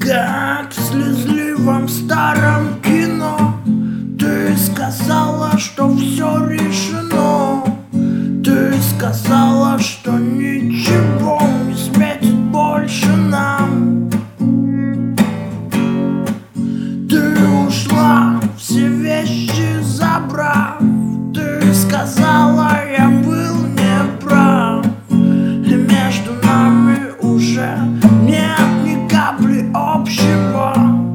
Как в слезливом старом кино. Ты сказала, что все решено. Ты сказала, что ничего не светит больше нам. Ты ушла, все вещи забрав. Ты сказала, я был неправ. И между нами уже нет ни капли общего.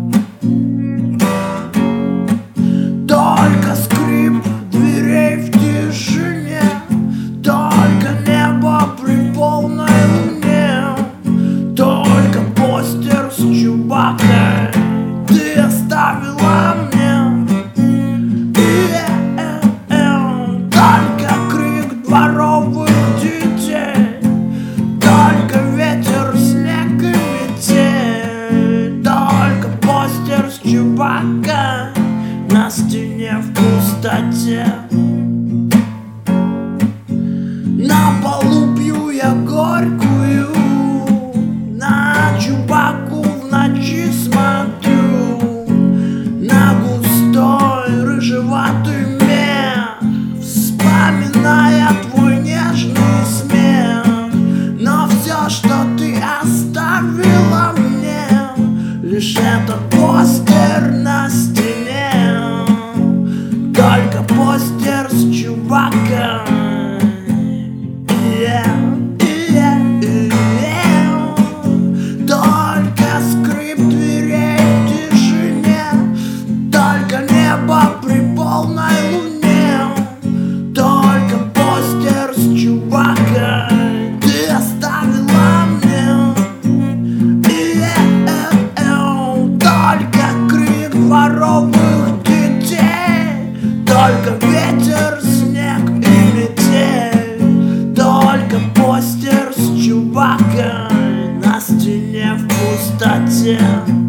Только скрип дверей в тишине, только небо при полной луне, только постер с Чубаккой ты оставила мне. Только крик дворовых детей, только ветер, снег и метель, только постер с Чубаккой на стене в пустоте. На полу пью я горькую, на Чубакку в ночи смотрю, на густой рыжеватый мех, вспоминая твой нежный смех. Но все, что ты оставила мне, лишь этот постер на стене, только постер с Чубаккой. Только скрип дверей в тишине, только небо при полной луне, только постер с Чубаккой ты оставила мне. Только крик дворовых детей, только ветер, снег и метель, только постер с Чубаккой на стене в пустоте.